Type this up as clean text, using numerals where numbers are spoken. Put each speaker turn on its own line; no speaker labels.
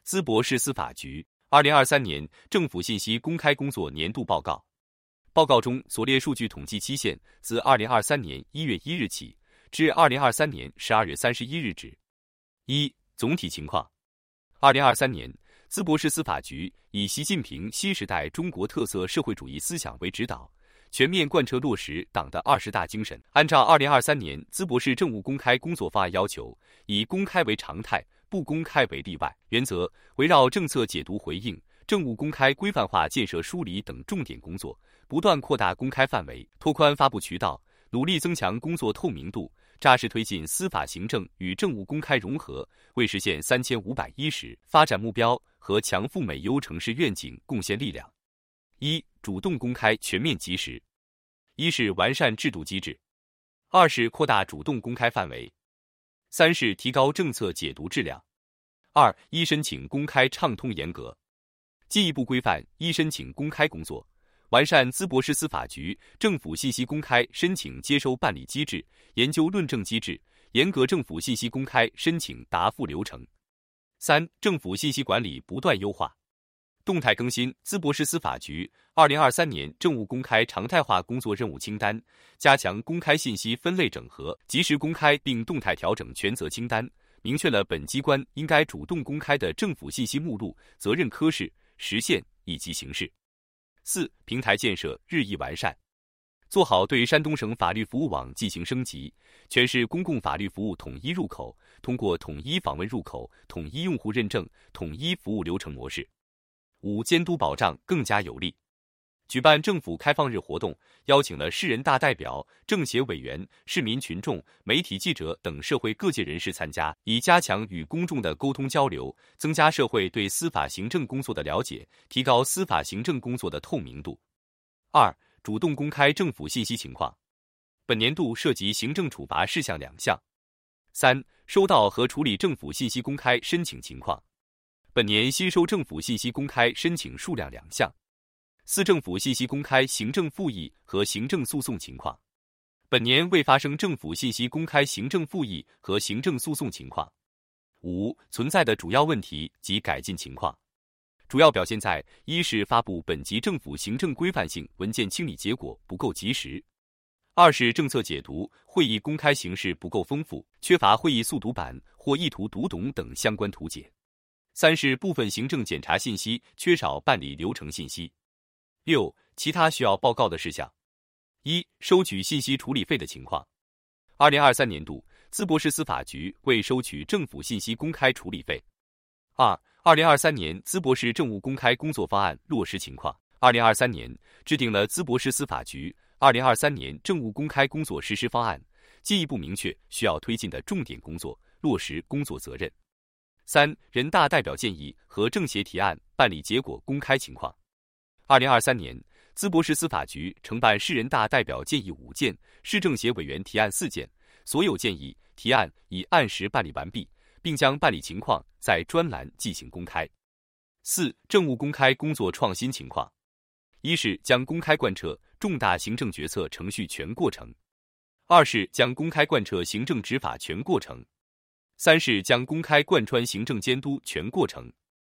淄博市司法局2023年政府信息公开工作年度报告。报告中所列数据统计期限自2023年1月1日起至2023年12月31日止。一、总体情况。2023年，淄博市司法局以习近平新时代中国特色社会主义思想为指导，全面贯彻落实党的20大精神，按照2023年淄博市政务公开工作方案要求，以公开为常态，不公开为例外原则，围绕政策解读回应、政务公开规范化建设梳理等重点工作，不断扩大公开范围，拓宽发布渠道，努力增强工作透明度，扎实推进司法行政与政务公开融合，为实现3510发展目标和强赴美优城市愿景贡献力量。一、主动公开全面及时。一是完善制度机制，二是扩大主动公开范围，三是提高政策解读质量。二、一申请公开畅通严格，进一步规范一申请公开工作，完善淄博市司法局政府信息公开申请接收办理机制、研究论证机制，严格政府信息公开申请答复流程。三、政府信息管理不断优化，动态更新淄博市司法局2023年政务公开常态化工作任务清单，加强公开信息分类整合，及时公开并动态调整权责清单，明确了本机关应该主动公开的政府信息目录、责任科室、时限以及形式。四、平台建设日益完善，做好对山东省法律服务网进行升级，全市公共法律服务统一入口，通过统一访问入口、统一用户认证、统一服务流程模式。五、监督保障更加有力，举办政府开放日活动，邀请了市人大代表、政协委员、市民群众、媒体记者等社会各界人士参加，以加强与公众的沟通交流，增加社会对司法行政工作的了解，提高司法行政工作的透明度。二、主动公开政府信息情况，本年度涉及行政处罚事项2项。三、收到和处理政府信息公开申请情况，本年新收政府信息公开申请数量2项。四、政府信息公开行政复议和行政诉讼情况，本年未发生政府信息公开行政复议和行政诉讼情况。五、存在的主要问题及改进情况，主要表现在：一是发布本级政府行政规范性文件清理结果不够及时；二是政策解读、会议公开形式不够丰富，缺乏会议速读版或意图读懂等相关图解；三是部分行政检查信息缺少办理流程信息。六、其他需要报告的事项。一、收取信息处理费的情况。2023年度，淄博市司法局未收取政府信息公开处理费。二、2023年淄博市政务公开工作方案落实情况。2023年制定了淄博市司法局2023年政务公开工作实施方案，进一步明确需要推进的重点工作，落实工作责任。三、人大代表建议和政协提案办理结果公开情况。2023年，淄博市司法局承办市人大代表建议5件，市政协委员提案4件，所有建议提案已按时办理完毕，并将办理情况在专栏进行公开。四、政务公开工作创新情况。一是将公开贯彻重大行政决策程序全过程；二是将公开贯彻行政执法全过程；三是将公开贯穿行政监督全过程；